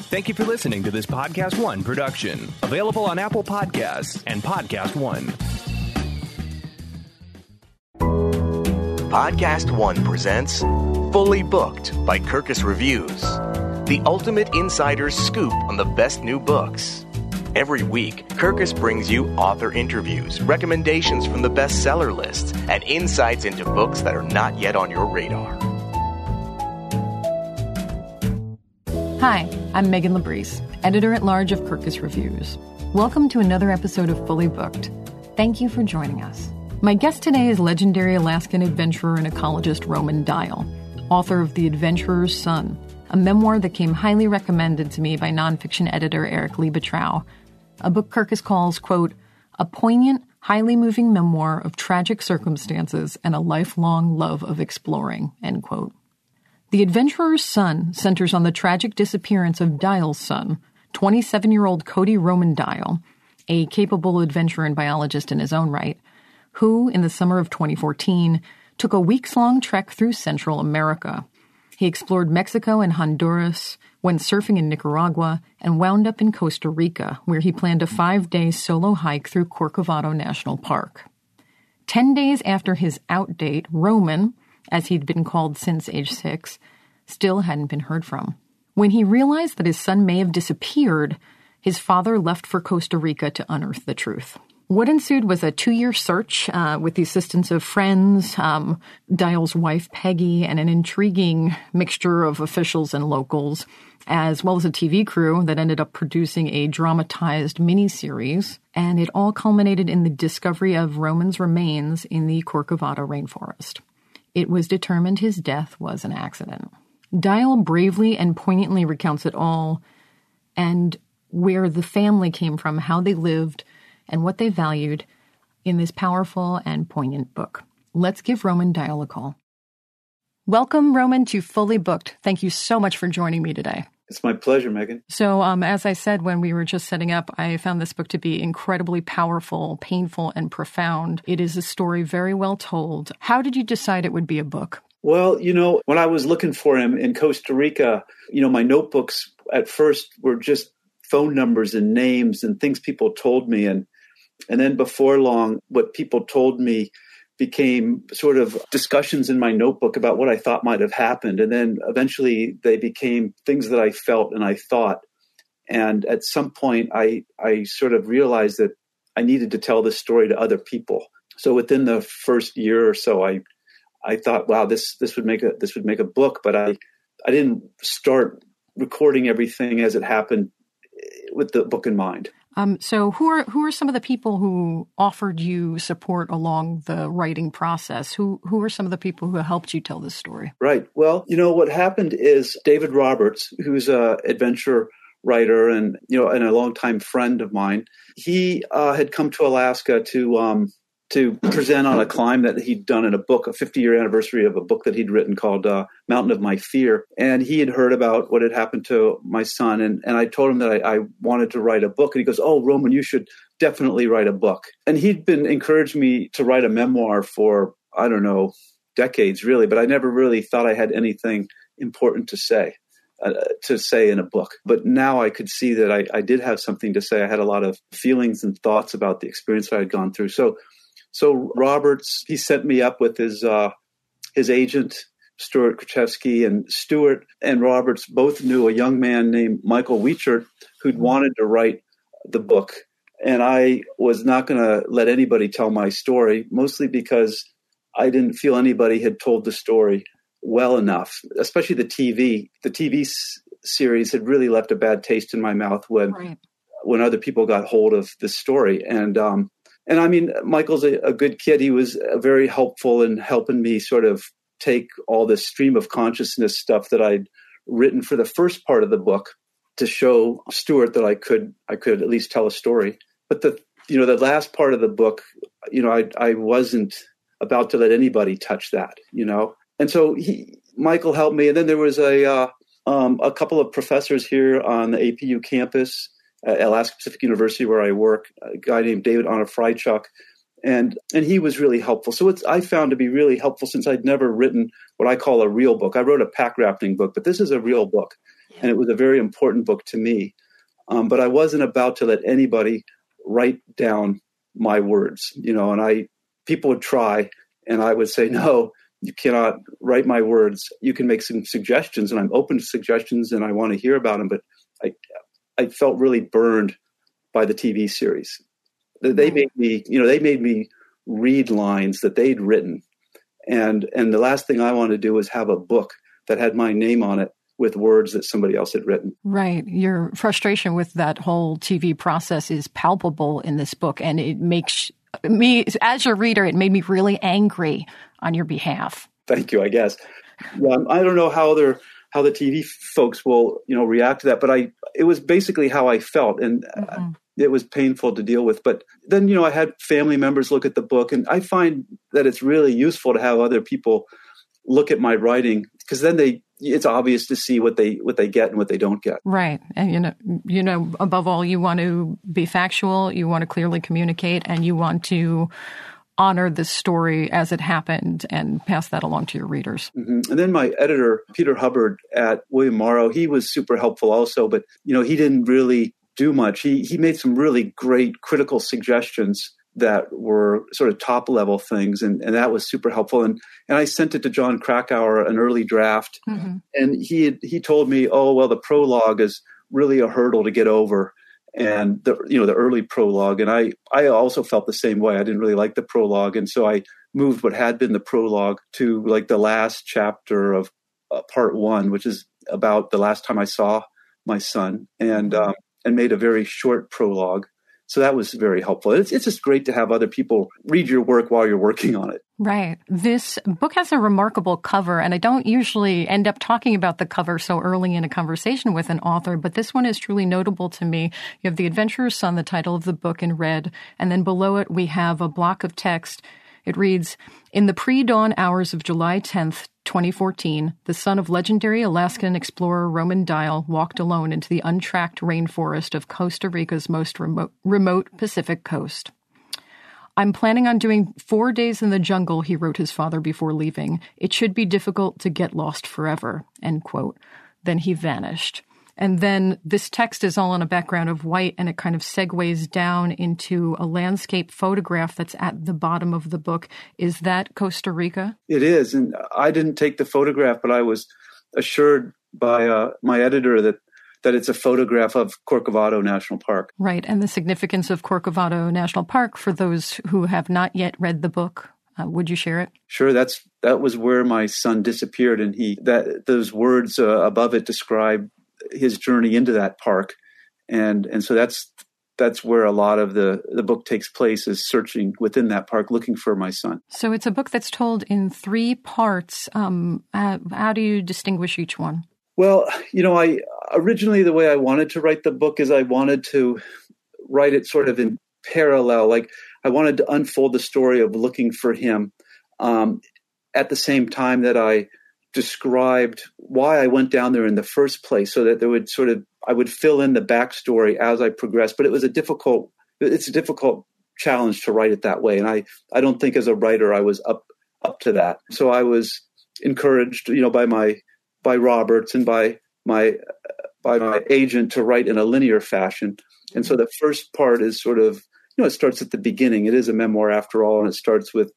Thank you for listening to this Podcast One production, available on Apple Podcasts and Podcast One. Podcast One presents Fully Booked by Kirkus Reviews, the ultimate insider's scoop on the best new books. Every week, Kirkus brings you author interviews, recommendations from the bestseller list, and insights into books that are not yet on your radar. Hi, I'm Megan Labrise, editor-at-large of Kirkus Reviews. Welcome to another episode of Fully Booked. Thank you for joining us. My guest today is legendary Alaskan adventurer and ecologist Roman Dial, author of The Adventurer's Son, a memoir that came highly recommended to me by nonfiction editor Eric Liebetrau, a book Kirkus calls, quote, a poignant, highly moving memoir of tragic circumstances and a lifelong love of exploring, end quote. The Adventurer's Son centers on the tragic disappearance of Dial's son, 27-year-old Cody Roman Dial, a capable adventurer and biologist in his own right, who, in the summer of 2014, took a weeks-long trek through Central America. He explored Mexico and Honduras, went surfing in Nicaragua, and wound up in Costa Rica, where he planned a 5-day solo hike through Corcovado National Park. 10 days after his out date, Roman, as he'd been called since age 6, still hadn't been heard from. When he realized that his son may have disappeared, his father left for Costa Rica to unearth the truth. What ensued was a 2-year search with the assistance of friends, Dial's wife Peggy, and an intriguing mixture of officials and locals, as well as a TV crew that ended up producing a dramatized miniseries, and it all culminated in the discovery of Roman's remains in the Corcovado rainforest. It was determined his death was an accident. Dial bravely and poignantly recounts it all, and where the family came from, how they lived, and what they valued in this powerful and poignant book. Let's give Roman Dial a call. Welcome, Roman, to Fully Booked. Thank you so much for joining me today. It's my pleasure, Megan. So, as I said when we were just setting up, I found this book to be incredibly powerful, painful, and profound. It is a story very well told. How did you decide it would be a book? Well, when I was looking for him in Costa Rica, my notebooks at first were just phone numbers and names and things people told me. And then before long, what people told me became sort of discussions in my notebook about what I thought might have happened. And then eventually they became things that I felt and I thought. And at some point, I sort of realized that I needed to tell this story to other people. So within the first year or so, I thought, wow, this would make a book. But I didn't start recording everything as it happened with the book in mind. So who are some of the people who offered you support along the writing process? Who are some of the people who helped you tell this story? Right. Well, what happened is David Roberts, who's an adventure writer and a longtime friend of mine, he had come to Alaska to present on a climb that he'd done in a book, a 50-year anniversary of a book that he'd written called Mountain of My Fear. And he had heard about what had happened to my son. And I told him that I wanted to write a book. And he goes, oh, Roman, you should definitely write a book. And he'd been encouraging me to write a memoir for, I don't know, decades really, but I never really thought I had anything important to say in a book. But now I could see that I did have something to say. I had a lot of feelings and thoughts about the experience I had gone through. So Roberts, he set me up with his agent, Stuart Krachevsky, and Stuart and Roberts both knew a young man named Michael Weichert who'd wanted to write the book. And I was not going to let anybody tell my story, mostly because I didn't feel anybody had told the story well enough, especially the TV. The TV series had really left a bad taste in my mouth when other people got hold of the story. And I mean, Michael's a good kid. He was very helpful in helping me sort of take all this stream of consciousness stuff that I'd written for the first part of the book to show Stuart that I could at least tell a story. But the last part of the book, I wasn't about to let anybody touch that, And so Michael helped me. And then there was a couple of professors here on the APU campus at Alaska Pacific University where I work, a guy named David Onofrichuk, and he was really helpful. So I found to be really helpful since I'd never written what I call a real book. I wrote a pack rafting book, but this is a real book. and it was a very important book to me. But I wasn't about to let anybody write down my words, and people would try, and I would say, no, you cannot write my words. You can make some suggestions, and I'm open to suggestions, and I want to hear about them. But I felt really burned by the TV series. They made me read lines that they'd written, and the last thing I wanted to do was have a book that had my name on it with words that somebody else had written. Right. Your frustration with that whole TV process is palpable in this book, and it makes me, as your reader, it made me really angry on your behalf. Thank you, I guess. Yeah, I don't know how the TV folks will, react to that, but it was basically how I felt, and it was painful to deal with. But then, I had family members look at the book, and I find that it's really useful to have other people look at my writing, because then it's obvious to see what they get and what they don't get. Right. And, above all, you want to be factual, you want to clearly communicate, and you want to honor the story as it happened and pass that along to your readers. Mm-hmm. And then my editor, Peter Hubbard at William Morrow, he was super helpful also, but, he didn't really do much. He made some really great critical suggestions that were sort of top level things. And that was super helpful. And I sent it to John Krakauer, an early draft. Mm-hmm. And he told me, oh, well, the prologue is really a hurdle to get over. And the early prologue. And I also felt the same way. I didn't really like the prologue. And so I moved what had been the prologue to like the last chapter of part 1, which is about the last time I saw my son, and made a very short prologue. So that was very helpful. It's just great to have other people read your work while you're working on it. Right. This book has a remarkable cover, and I don't usually end up talking about the cover so early in a conversation with an author, but this one is truly notable to me. You have The Adventurer's Son, the title of the book, in red, and then below it we have a block of text. It reads, "In the pre-dawn hours of July 10th, 2014, the son of legendary Alaskan explorer Roman Dial walked alone into the untracked rainforest of Costa Rica's most remote Pacific coast. I'm planning on doing 4 days in the jungle, he wrote his father before leaving. It should be difficult to get lost forever," end quote. Then he vanished. And then this text is all on a background of white, and it kind of segues down into a landscape photograph that's at the bottom of the book. Is that Costa Rica? It is. And I didn't take the photograph, but I was assured by my editor that it's a photograph of Corcovado National Park. Right. And the significance of Corcovado National Park for those who have not yet read the book. Would you share it? Sure. That was where my son disappeared. And those words above it describe his journey into that park. And so that's where a lot of the book takes place, is searching within that park, looking for my son. So it's a book that's told in 3 parts. How do you distinguish each one? Well, I originally, the way I wanted to write the book is I wanted to write it sort of in parallel. Like I wanted to unfold the story of looking for him at the same time that I described why I went down there in the first place, so that I would fill in the backstory as I progressed. But it's a difficult challenge to write it that way. And I don't think as a writer I was up to that. So I was encouraged, by Roberts and by my agent to write in a linear fashion. And so the first part is sort of, it starts at the beginning. It is a memoir after all, and it starts with,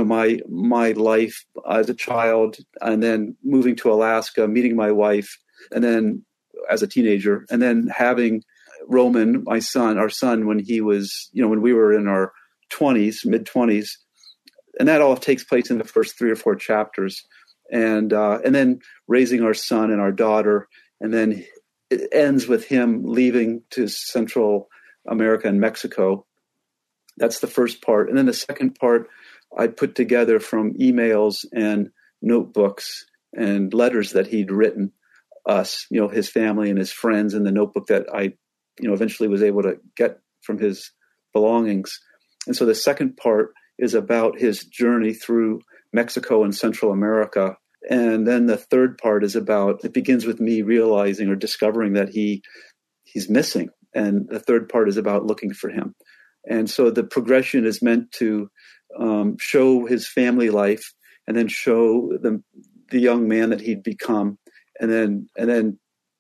my life as a child, and then moving to Alaska, meeting my wife, and then as a teenager, and then having Roman, our son, when he was, when we were in our mid-20s, and that all takes place in the first 3 or 4 chapters, and then raising our son and our daughter, and then it ends with him leaving to Central America and Mexico. That's the first part. And then the second part I put together from emails and notebooks and letters that he'd written us, his family and his friends, in the notebook that I, eventually was able to get from his belongings. And so the second part is about his journey through Mexico and Central America. And then the third part is it begins with me realizing or discovering that he's missing. And the third part is about looking for him. And so the progression is meant to show his family life, and then show the young man that he'd become, and then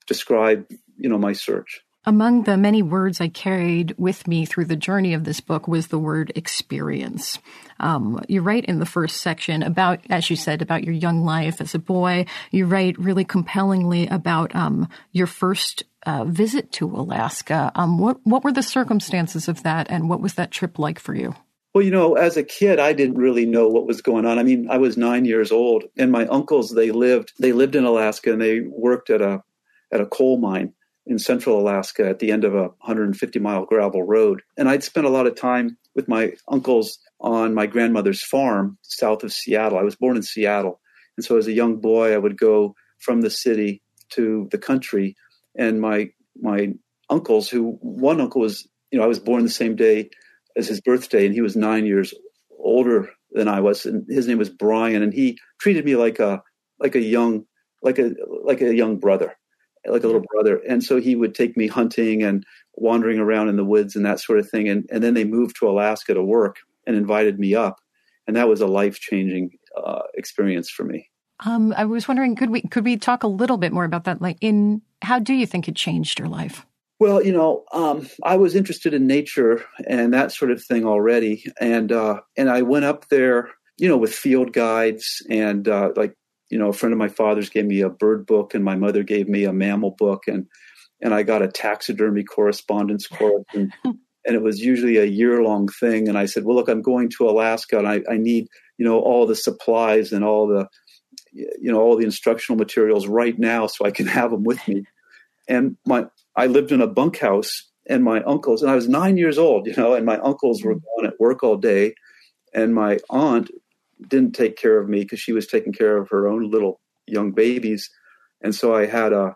describe, my search. Among the many words I carried with me through the journey of this book was the word experience. You write in the first section about, as you said, about your young life as a boy. You write really compellingly about your first visit to Alaska. What were the circumstances of that, and what was that trip like for you? Well, as a kid, I didn't really know what was going on. I mean, I was 9 years old, and my uncles, they lived in Alaska, and they worked at a coal mine in central Alaska at the end of a 150-mile gravel road. And I'd spent a lot of time with my uncles on my grandmother's farm south of Seattle. I was born in Seattle. And so as a young boy, I would go from the city to the country. And my uncles, one uncle was, I was born the same day as his birthday, and he was 9 years older than I was. And his name was Brian. And he treated me like a young brother. Like a little brother. And so he would take me hunting and wandering around in the woods and that sort of thing. And then they moved to Alaska to work and invited me up. And that was a life-changing experience for me. I was wondering, could we talk a little bit more about that? Like, how do you think it changed your life? Well, I was interested in nature and that sort of thing already. And I went up there, with field guides and a friend of my father's gave me a bird book, and my mother gave me a mammal book, and I got a taxidermy correspondence course, and it was usually a year-long thing. And I said, well, look, I'm going to Alaska, and I need, all the supplies and all the instructional materials right now so I can have them with me. And I lived in a bunkhouse, and my uncles, and I was 9 years old, and my uncles were gone at work all day, and my aunt didn't take care of me because she was taking care of her own little young babies. And so I had a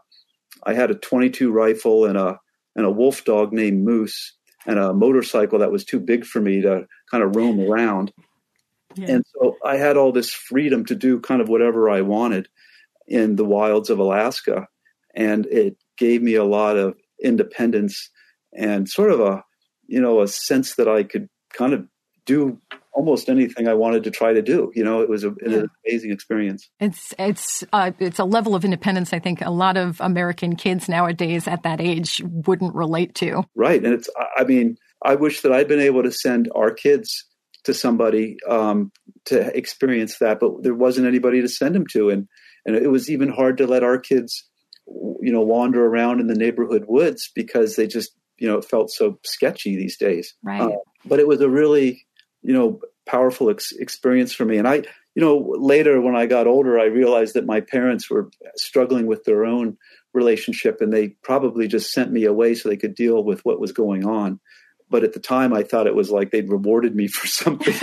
22 rifle and a wolf dog named Moose and a motorcycle that was too big for me to kind of roam around. Yeah. And so I had all this freedom to do kind of whatever I wanted in the wilds of Alaska. And it gave me a lot of independence and sort of a sense that I could kind of do almost anything I wanted to try to do. It was an amazing experience. It's a level of independence I think a lot of American kids nowadays at that age wouldn't relate to. Right. And I wish that I'd been able to send our kids to somebody to experience that, but there wasn't anybody to send them to. And it was even hard to let our kids, wander around in the neighborhood woods because they just, it felt so sketchy these days. Right. But it was a really, powerful experience for me. And I, later when I got older, I realized that my parents were struggling with their own relationship, and they probably just sent me away so they could deal with what was going on. But at the time, I thought it was like they'd rewarded me for something.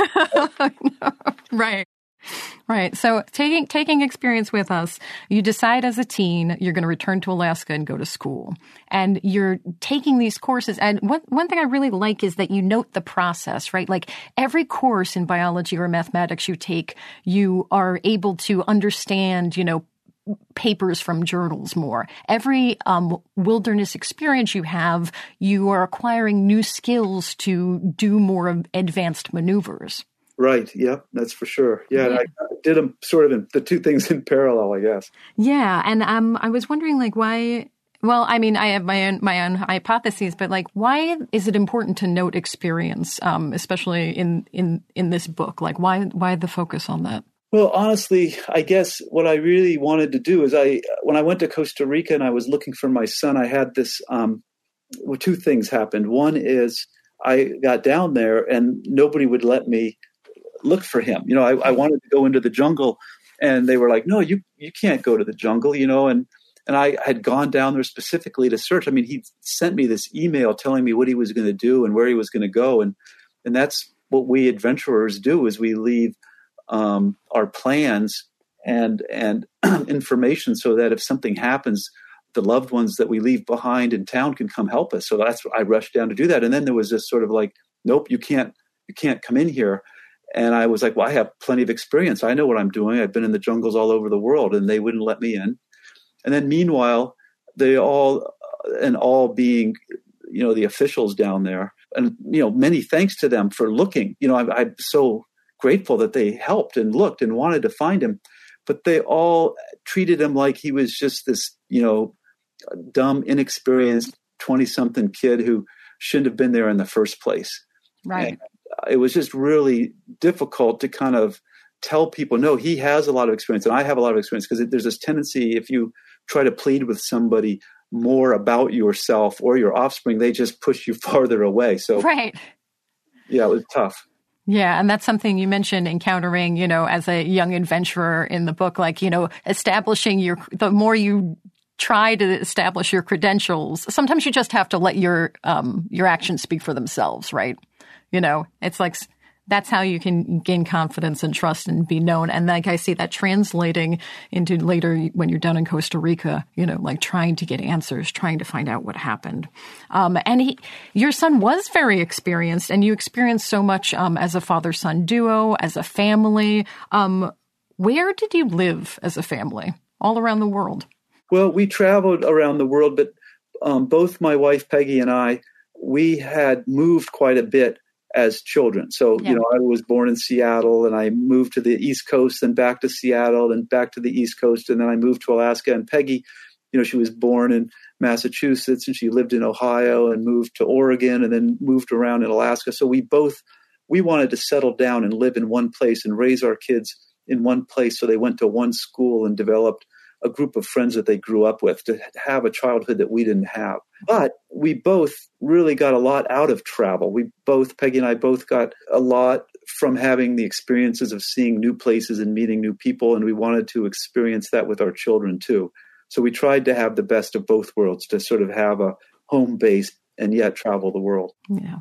Right. Right. So taking experience with us, you decide as a teen you're going to return to Alaska and go to school. And you're taking these courses. And one thing I really like is that you note the process, right? Like every course in biology or mathematics you take, you are able to understand, papers from journals more. Every wilderness experience you have, you are acquiring new skills to do more advanced maneuvers. Right. Yeah, that's for sure. Yeah. And I did them sort of the two things in parallel, I guess. Yeah. And I was wondering why, well, I mean, I have my own hypotheses, but why is it important to note experience, especially in this book? Why the focus on that? Well, honestly, I guess what I really wanted to do is when I went to Costa Rica and I was looking for my son, I had this, two things happened. One is I got down there and nobody would let me look for him. I wanted to go into the jungle and they were like, no, you can't go to the jungle, and I had gone down there specifically to search. I mean, he sent me this email telling me what he was going to do and where he was going to go. And that's what we adventurers do is we leave our plans and information so that if something happens, the loved ones that we leave behind in town can come help us. So that's what I rushed down to do that. And then there was this sort of nope, you can't come in here. And I was like, well, I have plenty of experience. I know what I'm doing. I've been in the jungles all over the world, and they wouldn't let me in. And then meanwhile, they all being, the officials down there, and, many thanks to them for looking. I'm so grateful that they helped and looked and wanted to find him, but they all treated him like he was just this, dumb, inexperienced 20-something kid who shouldn't have been there in the first place. Right. And it was just really difficult to kind of tell people, no, he has a lot of experience and I have a lot of experience, because there's this tendency, if you try to plead with somebody more about yourself or your offspring, they just push you farther away. So, right. Yeah, it was tough. Yeah. And that's something you mentioned encountering, as a young adventurer in the book, like, establishing the more you try to establish your credentials, sometimes you just have to let your actions speak for themselves, right? It's like, that's how you can gain confidence and trust and be known. And like I see that translating into later when you're down in Costa Rica, like trying to get answers, trying to find out what happened. And your son was very experienced, and you experienced so much as a father-son duo, as a family. Where did you live as a family? All around the world? Well, we traveled around the world, but both my wife, Peggy, and I, we had moved quite a bit as children. So, yeah. I was born in Seattle, and I moved to the East Coast, and back to Seattle, and back to the East Coast. And then I moved to Alaska. And Peggy, she was born in Massachusetts, and she lived in Ohio and moved to Oregon, and then moved around in Alaska. So we wanted to settle down and live in one place and raise our kids in one place. So they went to one school and developed a group of friends that they grew up with, to have a childhood that we didn't have. But we both really got a lot out of travel. Peggy and I both got a lot from having the experiences of seeing new places and meeting new people. And we wanted to experience that with our children too. So we tried to have the best of both worlds, to sort of have a home base and yet travel the world. Yeah.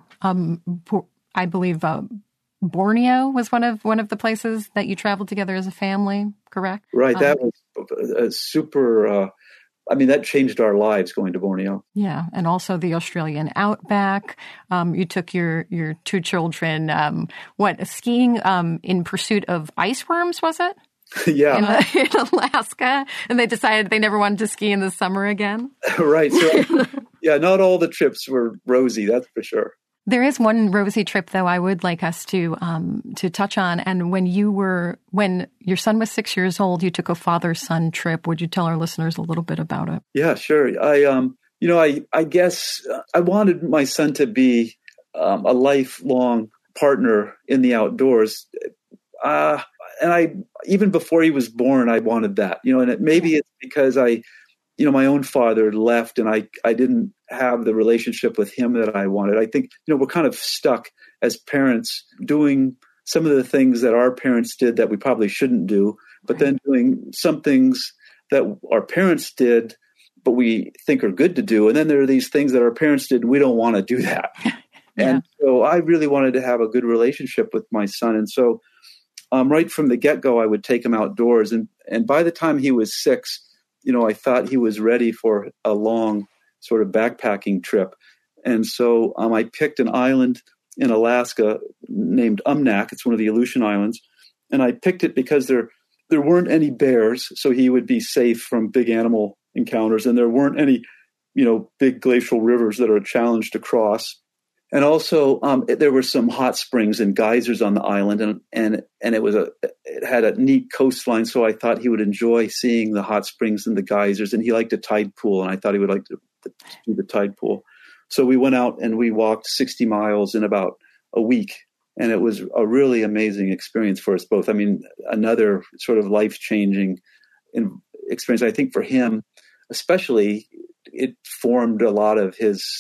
I believe Borneo was one of the places that you traveled together as a family, correct? Right. That was a super, that changed our lives, going to Borneo. Yeah. And also the Australian outback. You took your two children, skiing in pursuit of ice worms, was it? Yeah. In Alaska. And they decided they never wanted to ski in the summer again. Right. So, yeah, not all the trips were rosy, that's for sure. There is one rosy trip, though, I would like us to touch on. And when your son was 6 years old, you took a father-son trip. Would you tell our listeners a little bit about it? Yeah, sure. I guess I wanted my son to be a lifelong partner in the outdoors. And even before he was born, I wanted that. And it's because my own father left, and I didn't have the relationship with him that I wanted. I think, we're kind of stuck as parents doing some of the things that our parents did that we probably shouldn't do, but then doing some things that our parents did, but we think are good to do. And then there are these things that our parents did, and we don't want to do that. Yeah. And so I really wanted to have a good relationship with my son. And so right from the get-go, I would take him outdoors. And by the time he was 6, I thought he was ready for a long sort of backpacking trip. And so I picked an island in Alaska named Umnak. It's one of the Aleutian Islands. And I picked it because there weren't any bears, so he would be safe from big animal encounters. And there weren't any, big glacial rivers that are a challenge to cross. And also there were some hot springs and geysers on the island, and it had a neat coastline. So I thought he would enjoy seeing the hot springs and the geysers, and he liked a tide pool, and I thought he would like to do the tide pool. So we went out and we walked 60 miles in about a week, and it was a really amazing experience for us both. Another sort of life-changing experience. I think for him, especially, it formed a lot of his.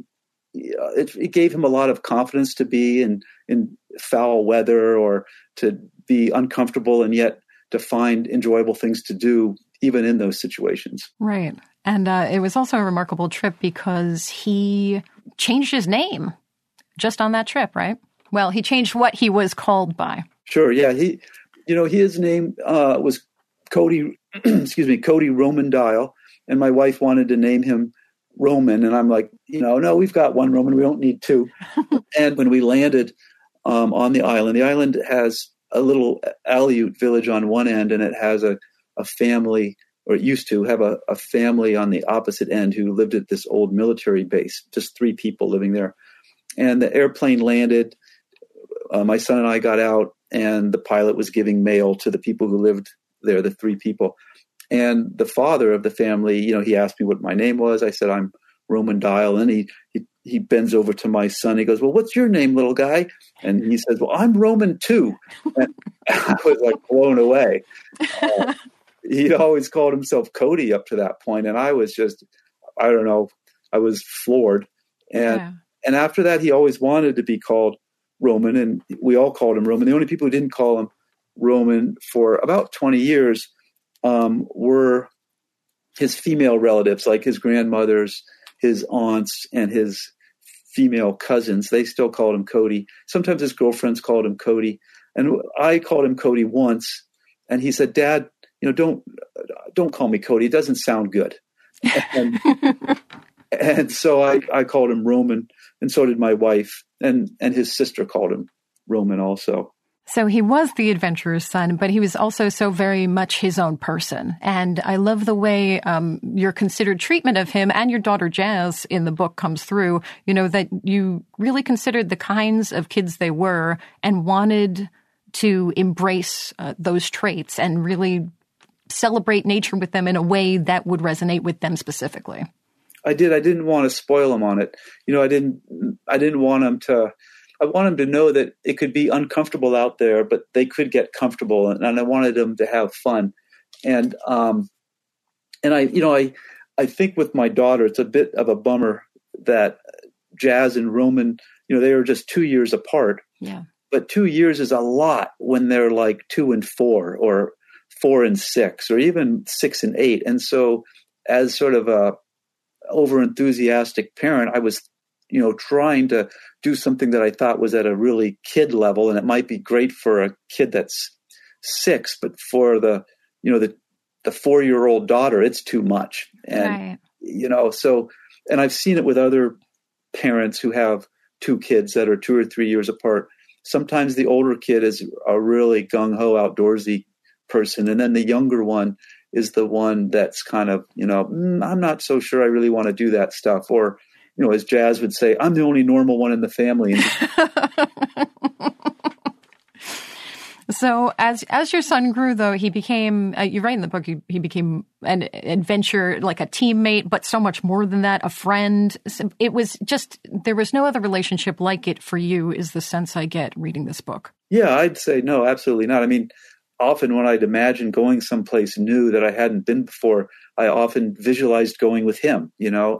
It gave him a lot of confidence to be in foul weather, or to be uncomfortable and yet to find enjoyable things to do even in those situations. Right. And it was also a remarkable trip because he changed his name just on that trip, right? Well, he changed what he was called by. Sure. Yeah. His name was Cody, Cody Roman Dial. And my wife wanted to name him Roman. And I'm like, no, we've got one Roman. We don't need two. And when we landed on the island has a little Aleut village on one end, and it has a family, or it used to have a family on the opposite end who lived at this old military base, just 3 people living there. And the airplane landed. My son and I got out, and the pilot was giving mail to the people who lived there, the 3 people. And the father of the family, he asked me what my name was. I said, I'm Roman Dial. And he bends over to my son. He goes, well, what's your name, little guy? And he says, well, I'm Roman too. And I was like blown away. He'd always called himself Cody up to that point. And I was just, I don't know, I was floored. And after that, he always wanted to be called Roman, and we all called him Roman. The only people who didn't call him Roman for about 20 years were his female relatives, like his grandmothers, his aunts, and his female cousins. They still called him Cody. Sometimes his girlfriends called him Cody. And I called him Cody once, and he said, Dad, don't call me Cody. It doesn't sound good. And so I called him Roman, and so did my wife, and his sister called him Roman also. So he was the adventurer's son, but he was also so very much his own person. And I love the way your considered treatment of him and your daughter Jazz in the book comes through, that you really considered the kinds of kids they were and wanted to embrace those traits and really celebrate nature with them in a way that would resonate with them specifically. I did. I didn't want to spoil them on it. I didn't want them to. I want them to know that it could be uncomfortable out there, but they could get comfortable, and I wanted them to have fun. And I think with my daughter, it's a bit of a bummer that Jazz and Roman, they were just 2 years apart. Yeah. But 2 years is a lot when they're like 2 and 4, or 4 and 6, or even 6 and 8. And so, as sort of a over-enthusiastic parent, I was, trying to do something that I thought was at a really kid level, and it might be great for a kid that's 6, but for the 4-year-old daughter, it's too much. And, so, and I've seen it with other parents who have 2 kids that are 2 or 3 years apart. Sometimes the older kid is a really gung-ho outdoorsy person, and then the younger one is the one that's kind of, I'm not so sure I really want to do that stuff. Or, as Jazz would say, I'm the only normal one in the family. So as your son grew, though, he became, you write in the book, he became an adventurer, like a teammate, but so much more than that, a friend. It was just, there was no other relationship like it for you, is the sense I get reading this book. Yeah, I'd say no, absolutely not. I mean, often when I'd imagine going someplace new that I hadn't been before, I often visualized going with him,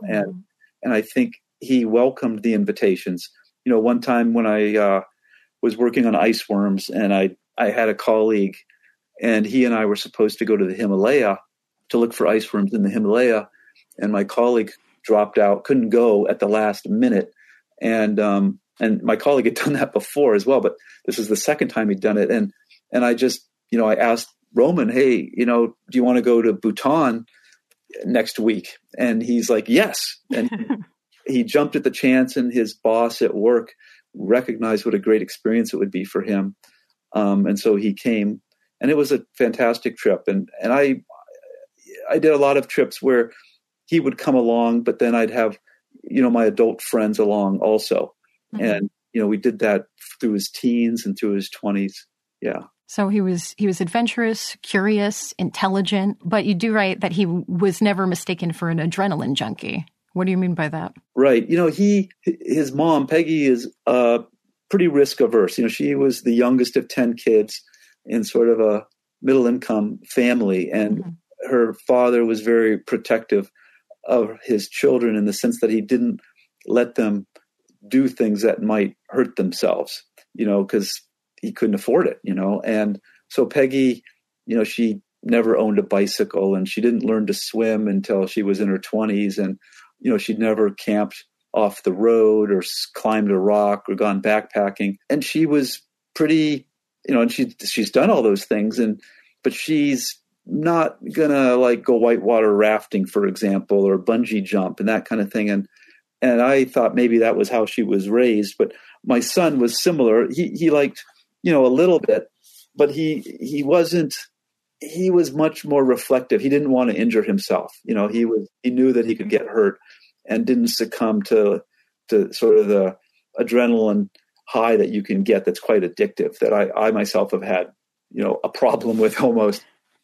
and I think he welcomed the invitations. One time when I was working on ice worms, and I had a colleague, and he and I were supposed to go to the Himalaya to look for ice worms in the Himalaya, and my colleague dropped out, couldn't go at the last minute, and my colleague had done that before as well, but this was the second time he'd done it, and I just, I asked Roman, hey, do you want to go to Bhutan next week? And he's like, yes. And he jumped at the chance, and his boss at work recognized what a great experience it would be for him. And so he came, and it was a fantastic trip. And I did a lot of trips where he would come along, but then I'd have, my adult friends along also. Mm-hmm. And, we did that through his teens and through his 20s. Yeah. So he was adventurous, curious, intelligent, but you do write that he was never mistaken for an adrenaline junkie. What do you mean by that? Right. His mom, Peggy, is pretty risk averse. She was the youngest of 10 kids in sort of a middle income family. And her father was very protective of his children in the sense that he didn't let them do things that might hurt themselves, because he couldn't afford it, And so Peggy, she never owned a bicycle, and she didn't learn to swim until she was in her 20s. And, she'd never camped off the road or climbed a rock or gone backpacking. And she was pretty, and she's done all those things. But she's not gonna like go whitewater rafting, for example, or bungee jump and that kind of thing. And I thought maybe that was how she was raised. But my son was similar. He liked, a little bit, but he wasn't. He was much more reflective. He didn't want to injure himself. He knew that he could get hurt, and didn't succumb to sort of the adrenaline high that you can get. That's quite addictive. That I myself have had, a problem with almost.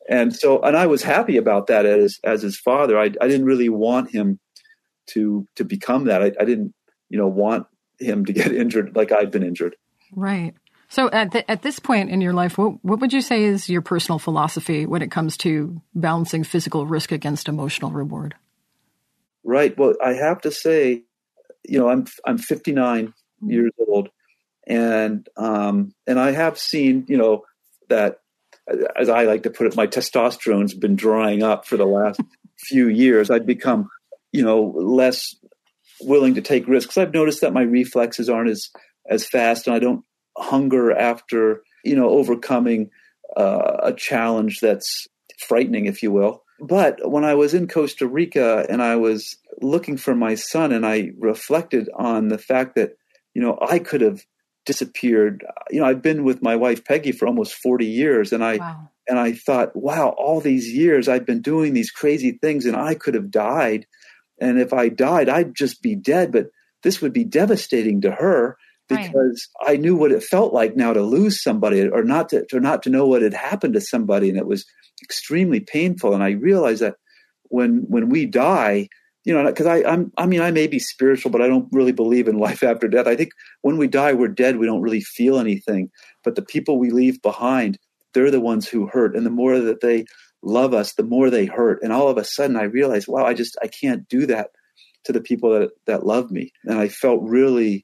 And I was happy about that as his father. I didn't really want him to become that. I didn't, want him to get injured like I'd been injured. Right. So at this point in your life, what would you say is your personal philosophy when it comes to balancing physical risk against emotional reward? Right. Well, I have to say, I'm 59 years old, and I have seen, that, as I like to put it, my testosterone's been drying up for the last few years. I've become, less willing to take risks. I've noticed that my reflexes aren't as fast, and I don't hunger after, overcoming a challenge that's frightening, if you will. But when I was in Costa Rica and I was looking for my son, and I reflected on the fact that, I could have disappeared. I've been with my wife, Peggy, for almost 40 years. And I thought, wow, all these years I've been doing these crazy things, and I could have died. And if I died, I'd just be dead. But this would be devastating to her, because I knew what it felt like now to lose somebody, or not to know what had happened to somebody. And it was extremely painful. And I realized that when we die, because I may be spiritual, but I don't really believe in life after death. I think when we die, we're dead. We don't really feel anything. But the people we leave behind, they're the ones who hurt. And the more that they love us, the more they hurt. And all of a sudden I realized, wow, I can't do that to the people that love me. And I felt really,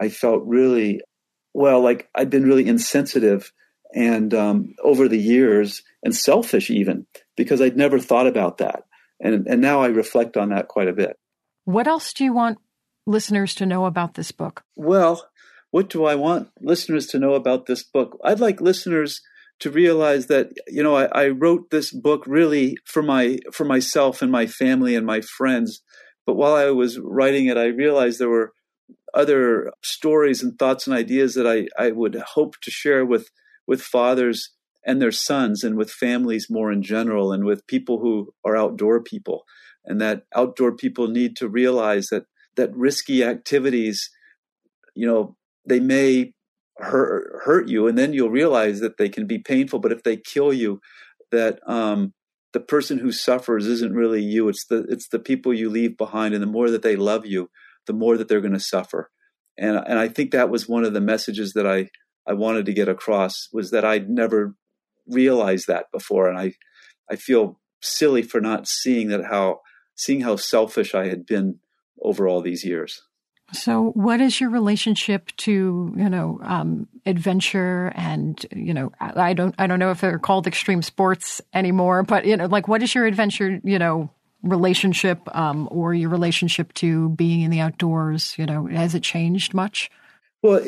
well, like I'd been really insensitive and over the years, and selfish even, because I'd never thought about that. And now I reflect on that quite a bit. What else do you want listeners to know about this book? Well, what do I want listeners to know about this book? I'd like listeners to realize that, I wrote this book really for myself and my family and my friends. But while I was writing it, I realized there were other stories and thoughts and ideas that I would hope to share with fathers and their sons, and with families more in general, and with people who are outdoor people. And that outdoor people need to realize that risky activities, they may hurt you, and then you'll realize that they can be painful. But if they kill you, that the person who suffers isn't really you. It's the people you leave behind. And the more that they love you, the more that they're going to suffer. And I think that was one of the messages that I wanted to get across, was that I'd never realized that before. And I feel silly for not seeing how selfish I had been over all these years. So what is your relationship to, adventure and, I don't know if they're called extreme sports anymore, but, what is your adventure, relationship, or your relationship to being in the outdoors? Has it changed much? Well,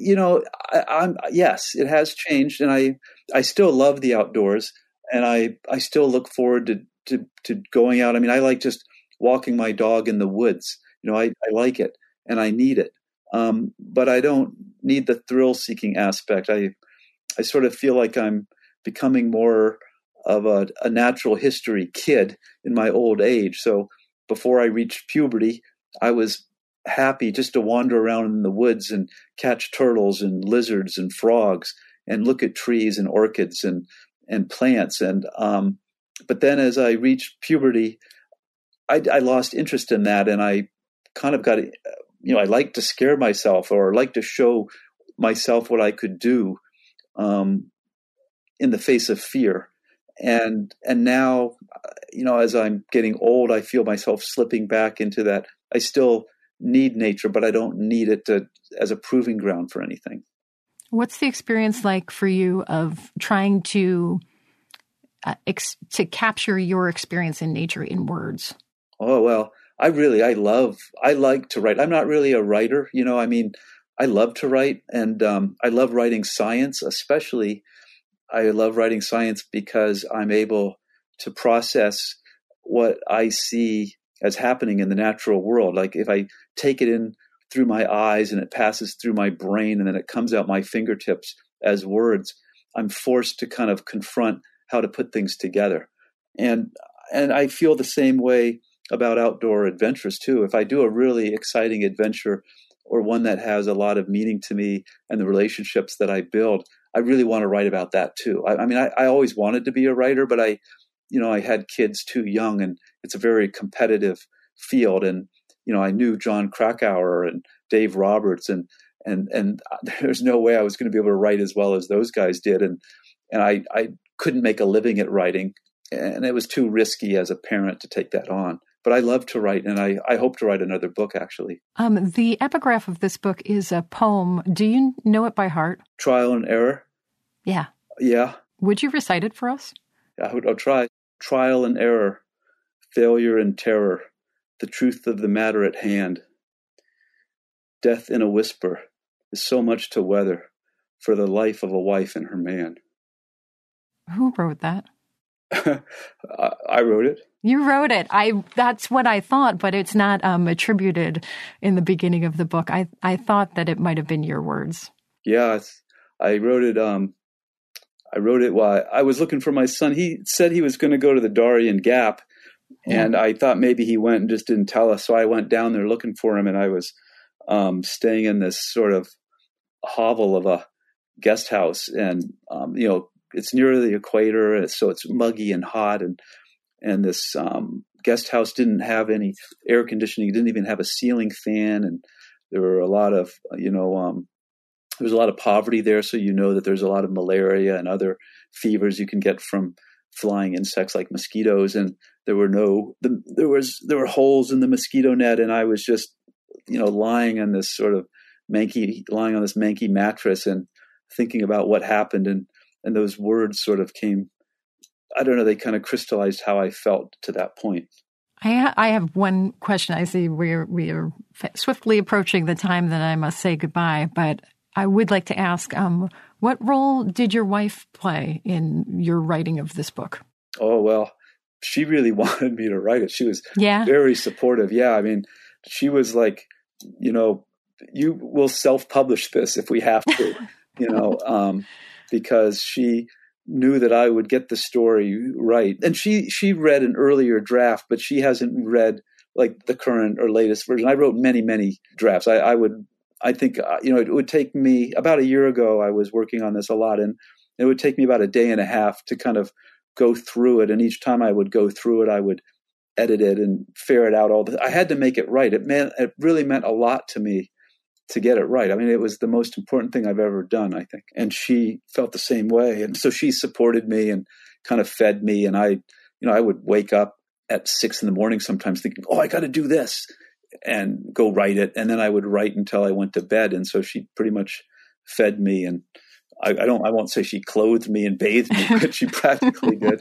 yes, it has changed. And I still love the outdoors, and I still look forward to going out. I mean, I like just walking my dog in the woods. I like it. And I need it. But I don't need the thrill-seeking aspect. I sort of feel like I'm becoming more of a natural history kid in my old age. So before I reached puberty, I was happy just to wander around in the woods and catch turtles and lizards and frogs and look at trees and orchids and plants. And but then as I reached puberty, I lost interest in that, and I kind of got I like to scare myself, or like to show myself what I could do in the face of fear. And now, as I'm getting old, I feel myself slipping back into that. I still need nature, but I don't need it as a proving ground for anything. What's the experience like for you of trying to capture your experience in nature in words? Oh, well, I like to write. I'm not really a writer. I love to write, and I love writing science, especially. I love writing science because I'm able to process what I see as happening in the natural world. Like if I take it in through my eyes and it passes through my brain and then it comes out my fingertips as words, I'm forced to kind of confront how to put things together. And I feel the same way about outdoor adventures too. If I do a really exciting adventure, or one that has a lot of meaning to me and the relationships that I build, I really want to write about that too. I always wanted to be a writer, but I had kids too young, and it's a very competitive field. And, I knew Jon Krakauer and Dave Roberts, and there's no way I was going to be able to write as well as those guys did. And I couldn't make a living at writing, and it was too risky as a parent to take that on. But I love to write, and I hope to write another book, actually. The epigraph of this book is a poem. Do you know it by heart? Trial and Error? Yeah. Yeah. Would you recite it for us? I'll try. Trial and error, failure and terror, the truth of the matter at hand. Death in a whisper is so much to weather for the life of a wife and her man. Who wrote that? I wrote it. You wrote it. That's what I thought, but it's not attributed in the beginning of the book. I thought that it might have been your words. Yeah, I wrote it. I wrote it while I was looking for my son. He said he was going to go to the Darien Gap, and I thought maybe he went and just didn't tell us. So I went down there looking for him, and I was staying in this sort of hovel of a guest house, and it's near the equator, and so it's muggy and hot, and this guest house didn't have any air conditioning. It didn't even have a ceiling fan, and there were a lot of there's a lot of poverty there, so that there's a lot of malaria and other fevers you can get from flying insects like mosquitoes. And there were holes in the mosquito net, and I was just lying on this manky mattress and thinking about what happened, and those words sort of came. I don't know. They kind of crystallized how I felt to that point. I have one question. I see we are swiftly approaching the time that I must say goodbye, but I would like to ask, what role did your wife play in your writing of this book? Oh, well, she really wanted me to write it. She was very supportive. Yeah, I mean, she was like, you will self-publish this if we have to, because she knew that I would get the story right. And she read an earlier draft, but she hasn't read like the current or latest version. I wrote many, many drafts. I think it would take me about a year ago. I was working on this a lot, and it would take me about a day and a half to kind of go through it. And each time I would go through it, I would edit it and ferret out I had to make it right. It really meant a lot to me to get it right. I mean, it was the most important thing I've ever done, I think. And she felt the same way. And so she supported me and kind of fed me. And I would wake up at 6 a.m. sometimes thinking, I got to do this, and go write it. And then I would write until I went to bed. And so she pretty much fed me. And I won't say she clothed me and bathed me, but she practically did.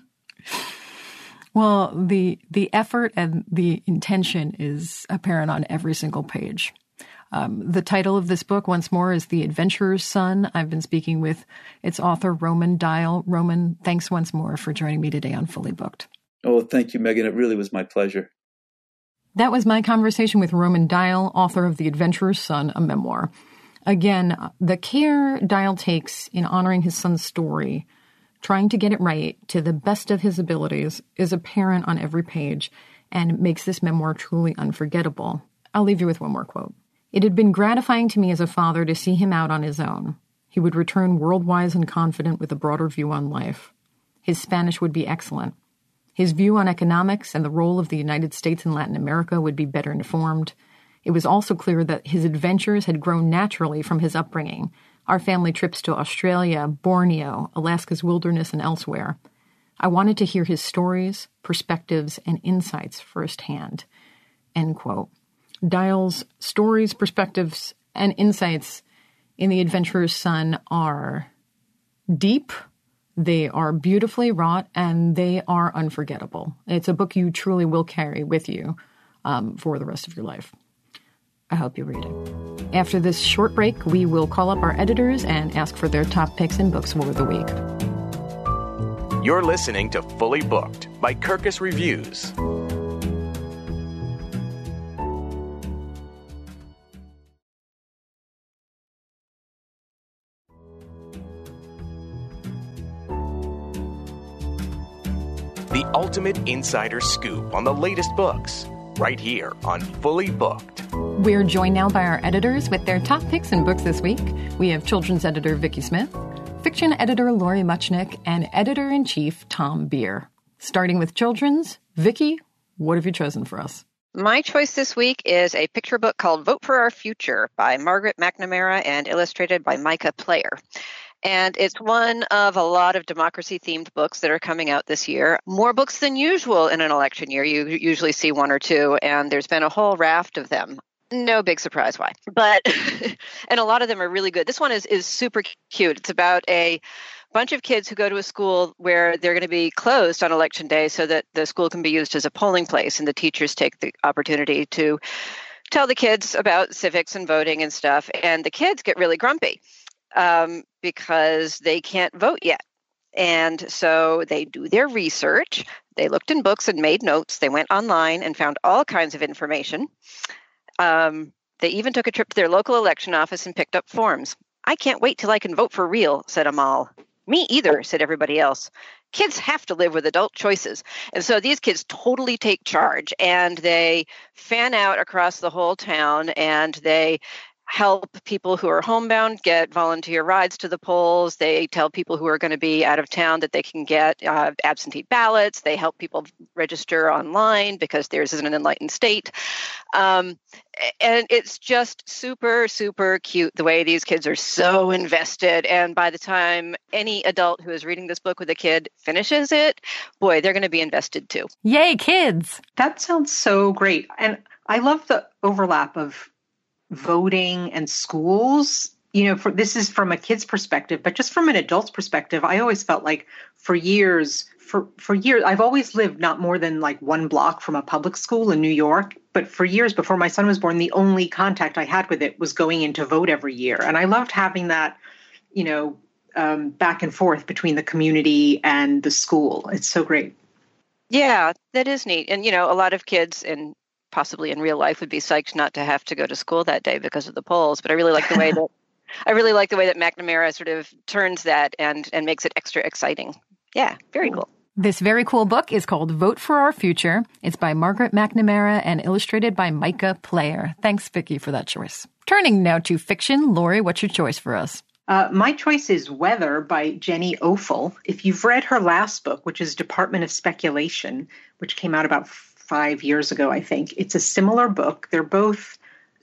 Well, the effort and the intention is apparent on every single page. The title of this book, once more, is The Adventurer's Son. I've been speaking with its author, Roman Dial. Roman, thanks once more for joining me today on Fully Booked. Oh, thank you, Megan. It really was my pleasure. That was my conversation with Roman Dial, author of The Adventurer's Son, a memoir. Again, the care Dial takes in honoring his son's story, trying to get it right to the best of his abilities, is apparent on every page and makes this memoir truly unforgettable. I'll leave you with one more quote. It had been gratifying to me as a father to see him out on his own. He would return world-wise and confident with a broader view on life. His Spanish would be excellent. His view on economics and the role of the United States in Latin America would be better informed. It was also clear that his adventures had grown naturally from his upbringing, our family trips to Australia, Borneo, Alaska's wilderness, and elsewhere. I wanted to hear his stories, perspectives, and insights firsthand. End quote. Dial's stories, perspectives, and insights in The Adventurer's Son are deep, they are beautifully wrought, and they are unforgettable. It's a book you truly will carry with you for the rest of your life. I hope you read it. After this short break, we will call up our editors and ask for their top picks and books for the week. You're listening to Fully Booked by Kirkus Reviews. The ultimate insider scoop on the latest books, right here on Fully Booked. We're joined now by our editors with their top picks and books this week. We have children's editor Vicki Smith, fiction editor Lori Muchnick and editor-in-chief Tom Beer. Starting with children's, Vicki, what have you chosen for us? My choice this week is a picture book called Vote for Our Future by Margaret McNamara and illustrated by Micah Player. And it's one of a lot of democracy-themed books that are coming out this year. More books than usual in an election year. You usually see one or two, and there's been a whole raft of them. No big surprise why. But, and a lot of them are really good. This one is super cute. It's about a bunch of kids who go to a school where they're going to be closed on election day so that the school can be used as a polling place, and the teachers take the opportunity to tell the kids about civics and voting and stuff. And the kids get really grumpy because they can't vote yet. And so they do their research. They looked in books and made notes. They went online and found all kinds of information. They even took a trip to their local election office and picked up forms. I can't wait till I can vote for real, said Amal. Me either, said everybody else. Kids have to live with adult choices. And so these kids totally take charge, and they fan out across the whole town, and they help people who are homebound get volunteer rides to the polls. They tell people who are going to be out of town that they can get absentee ballots. They help people register online because theirs is an enlightened state. And it's just super, super cute the way these kids are so invested. And by the time any adult who is reading this book with a kid finishes it, boy, they're going to be invested too. Yay, kids! That sounds so great. And I love the overlap of voting and schools. This is from a kid's perspective, but just from an adult's perspective, I always felt like for years, I've always lived not more than like one block from a public school in New York. But for years before my son was born, the only contact I had with it was going in to vote every year. And I loved having that, back and forth between the community and the school. It's so great. Yeah, that is neat. And, a lot of kids and possibly in real life would be psyched not to have to go to school that day because of the polls. But I really like the way that McNamara sort of turns that and makes it extra exciting. Yeah, very cool. This very cool book is called Vote for Our Future. It's by Margaret McNamara and illustrated by Micah Player. Thanks, Vicki, for that choice. Turning now to fiction. Lori, what's your choice for us? My choice is Weather by Jenny Ofel. If you've read her last book, which is Department of Speculation, which came out about 5 years ago, I think. It's a similar book. They're both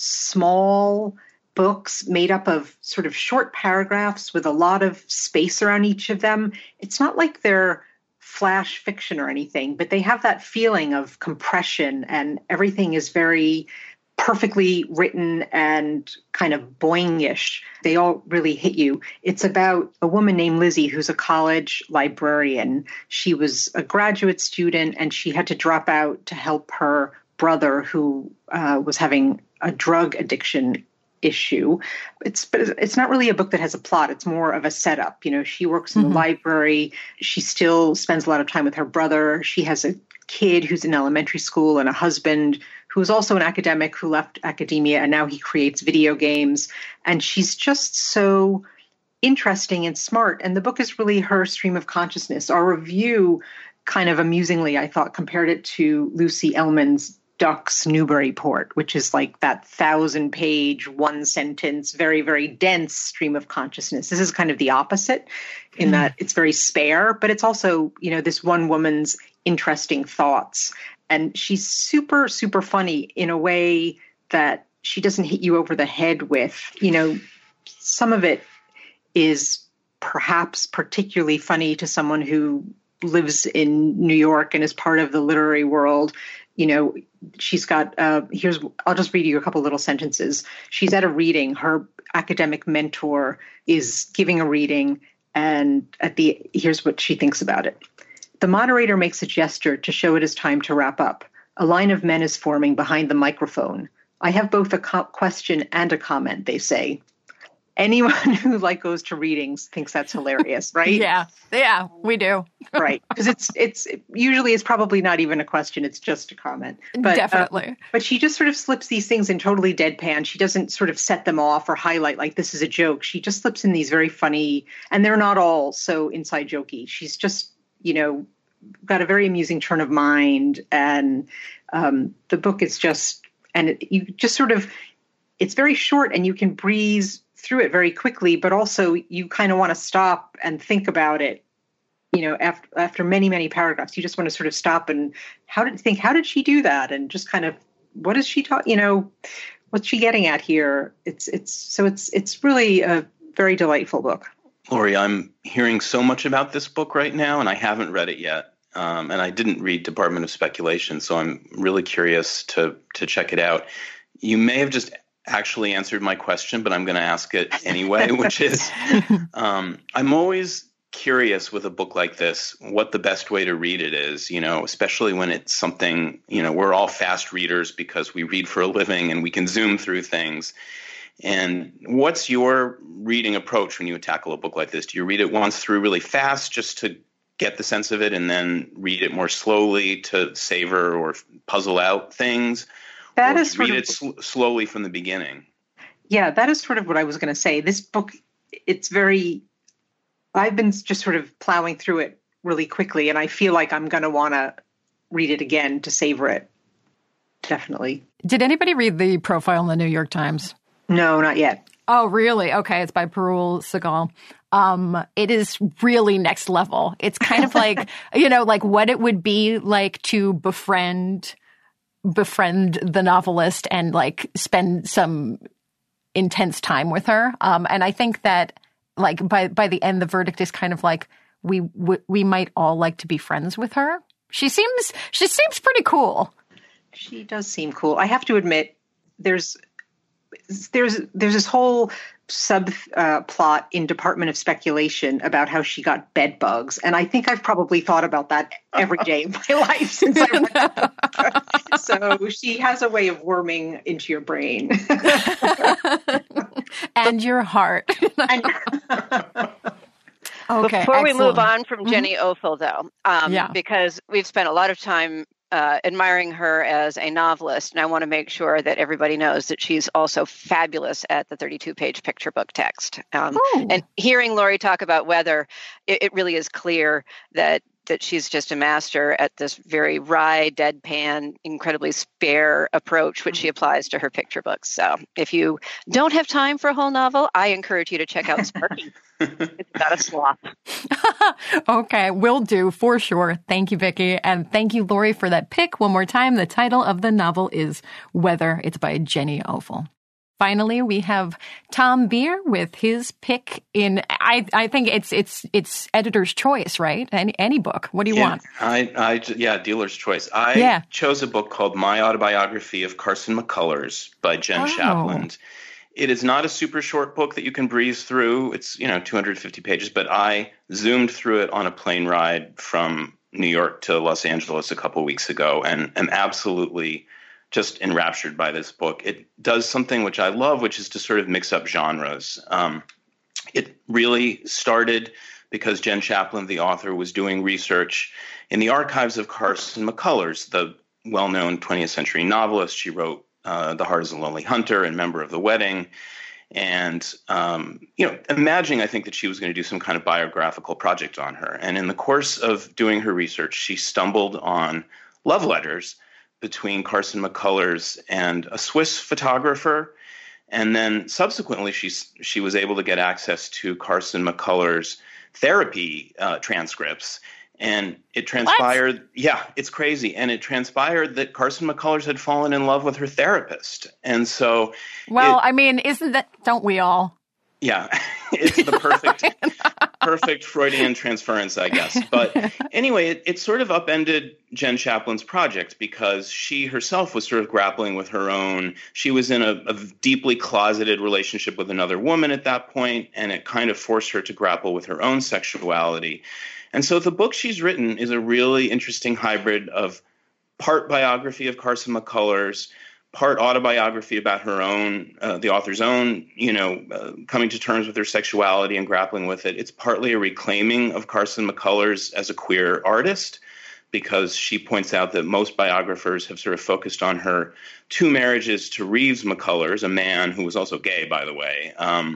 small books made up of sort of short paragraphs with a lot of space around each of them. It's not like they're flash fiction or anything, but they have that feeling of compression, and everything is very perfectly written and kind of boingish. They all really hit you. It's about a woman named Lizzie who's a college librarian. She was a graduate student and she had to drop out to help her brother who was having a drug addiction issue. It's not really a book that has a plot. It's more of a setup. She works in the library. She still spends a lot of time with her brother. She has a kid who's in elementary school and a husband who's also an academic who left academia, and now he creates video games. And she's just so interesting and smart. And the book is really her stream of consciousness. Our review kind of amusingly, I thought, compared it to Lucy Ellmann's Ducks Newburyport, which is like that 1,000-page, one-sentence, very, very dense stream of consciousness. This is kind of the opposite in that it's very spare, but it's also, this one woman's interesting thoughts. And she's super, super funny in a way that she doesn't hit you over the head with. Some of it is perhaps particularly funny to someone who lives in New York and is part of the literary world. She's got, I'll just read you a couple little sentences. She's at a reading. Her academic mentor is giving a reading, and here's what she thinks about it. The moderator makes a gesture to show it is time to wrap up. A line of men is forming behind the microphone. I have both a question and a comment, they say. Anyone who goes to readings thinks that's hilarious, right? Yeah, we do. Right, because it's usually it's probably not even a question; it's just a comment. But, definitely. But she just sort of slips these things in totally deadpan. She doesn't sort of set them off or highlight like this is a joke. She just slips in these very funny, and they're not all so inside jokey. She's just got a very amusing turn of mind, and the book is just, and you just sort of, it's very short, and you can breeze through it very quickly, but also you kind of want to stop and think about it. After many, many paragraphs, you just want to sort of stop and how did she do that? And just kind of, what is she what's she getting at here? It's really a very delightful book. Lori, I'm hearing so much about this book right now, and I haven't read it yet. And I didn't read Department of Speculation, so I'm really curious to check it out. You may have just actually answered my question, but I'm going to ask it anyway, which is, I'm always curious with a book like this, what the best way to read it is, especially when it's something, we're all fast readers because we read for a living and we can zoom through things. And what's your reading approach when you tackle a book like this? Do you read it once through really fast just to get the sense of it and then read it more slowly to savor or puzzle out things? That or is read it slowly from the beginning? Yeah, that is sort of what I was going to say. This book, I've been just sort of plowing through it really quickly, and I feel like I'm going to want to read it again to savor it. Definitely. Did anybody read the profile in the New York Times? No, not yet. Oh, really? Okay. It's by Parul Sehgal. It is really next level. It's kind of like, like what it would be like to befriend the novelist and like spend some intense time with her. And I think that like by the end, the verdict is kind of like we might all like to be friends with her. She seems pretty cool. She does seem cool. I have to admit, there's this whole subplot in Department of Speculation about how she got bed bugs, and I think I've probably thought about that every day of my life since I read that book. So she has a way of worming into your brain and your heart. Okay. Before we move excellent. on from Jenny Ophel, though, because we've spent a lot of time admiring her as a novelist, and I want to make sure that everybody knows that she's also fabulous at the 32-page picture book text. And hearing Lori talk about weather, it really is clear that she's just a master at this very wry, deadpan, incredibly spare approach, which she applies to her picture books. So if you don't have time for a whole novel, I encourage you to check out Sparky. It's about a sloth. Okay, will do for sure. Thank you, Vicki. And thank you, Lori, for that pick. One more time, the title of the novel is Weather. It's by Jenny Ophel. Finally, we have Tom Beer with his pick in, I think it's editor's choice, right? Any book. What do you want? Dealer's choice. I chose a book called My Autobiography of Carson McCullers by Jen Shapland. It is not a super short book that you can breeze through. It's, 250 pages, but I zoomed through it on a plane ride from New York to Los Angeles a couple weeks ago and am absolutely just enraptured by this book. It does something which I love, which is to sort of mix up genres. It really started because Jen Shapland, the author, was doing research in the archives of Carson McCullers, the well-known 20th century novelist. She wrote The Heart is a Lonely Hunter and Member of the Wedding. And, imagining, I think, that she was going to do some kind of biographical project on her. And in the course of doing her research, she stumbled on love letters between Carson McCullers and a Swiss photographer. And then subsequently, she was able to get access to Carson McCullers' therapy transcripts. And it transpired, it's crazy. And it transpired that Carson McCullers had fallen in love with her therapist. And so... Well, don't we all? Yeah, it's the perfect Freudian transference, I guess. But anyway, it sort of upended Jen Shapland's project because she herself was sort of grappling with her own. She was in a deeply closeted relationship with another woman at that point, and it kind of forced her to grapple with her own sexuality. And so the book she's written is a really interesting hybrid of part biography of Carson McCullers, part autobiography about her own, the author's own, coming to terms with her sexuality and grappling with it. It's partly a reclaiming of Carson McCullers as a queer artist, because she points out that most biographers have sort of focused on her two marriages to Reeves McCullers, a man who was also gay, by the way,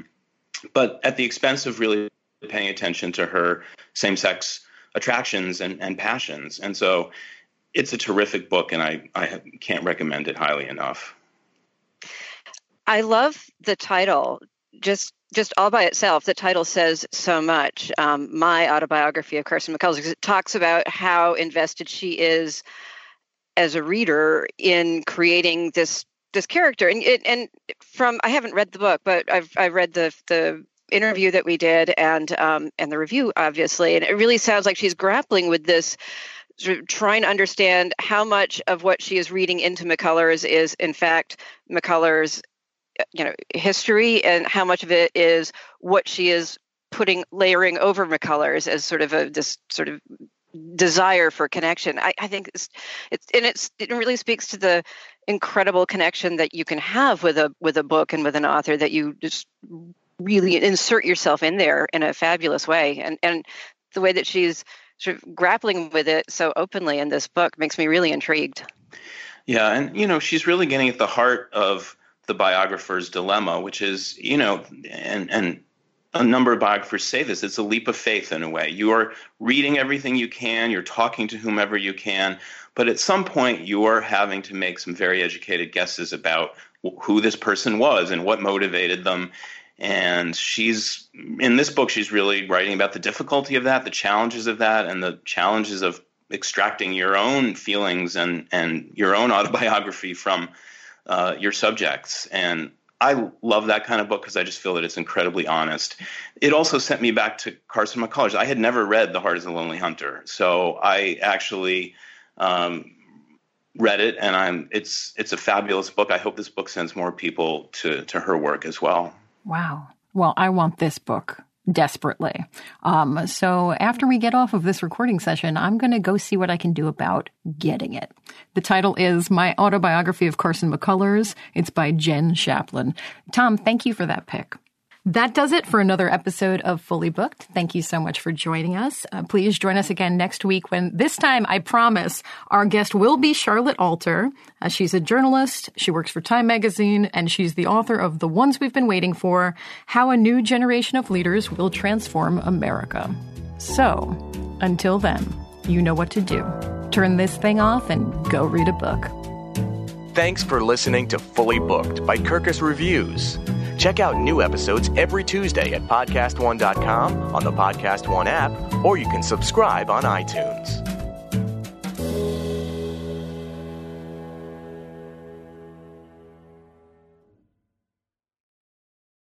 but at the expense of really paying attention to her same-sex attractions and passions. And so it's a terrific book, and I can't recommend it highly enough. I love the title, just just all by itself, the title says so much. My Autobiography of Carson McCullers, because it talks about how invested she is as a reader in creating this character. And from, I haven't read the book, but I've read the interview that we did and the review, obviously, and it really sounds like she's grappling with this, sort of trying to understand how much of what she is reading into McCullers is, in fact, McCullers' history, and how much of it is what she is layering over McCullers as sort of this sort of desire for connection. I think it really speaks to the incredible connection that you can have with a book and with an author, that you just really insert yourself in there in a fabulous way, and the way that she's sort of grappling with it so openly in this book makes me really intrigued. Yeah, and she's really getting at the heart of the biographer's dilemma, which is, and a number of biographers say this, it's a leap of faith in a way. You are reading everything you can, you're talking to whomever you can, but at some point you are having to make some very educated guesses about who this person was and what motivated them. And in this book, she's really writing about the difficulty of that, the challenges of that, and the challenges of extracting your own feelings and your own autobiography from your subjects. And I love that kind of book because I just feel that it's incredibly honest. It also sent me back to Carson McCullers. I had never read The Heart is a Lonely Hunter, so I actually read it, and it's a fabulous book. I hope this book sends more people to her work as well. Wow. Well, I want this book desperately. So after we get off of this recording session, I'm going to go see what I can do about getting it. The title is My Autobiography of Carson McCullers. It's by Jen Shapland. Tom, thank you for that pick. That does it for another episode of Fully Booked. Thank you so much for joining us. Please join us again next week when, this time, I promise, our guest will be Charlotte Alter. She's a journalist, she works for Time Magazine, and she's the author of The Ones We've Been Waiting For, How a New Generation of Leaders Will Transform America. So, until then, you know what to do. Turn this thing off and go read a book. Thanks for listening to Fully Booked by Kirkus Reviews. Check out new episodes every Tuesday at podcastone.com, on the Podcast One app, or you can subscribe on iTunes.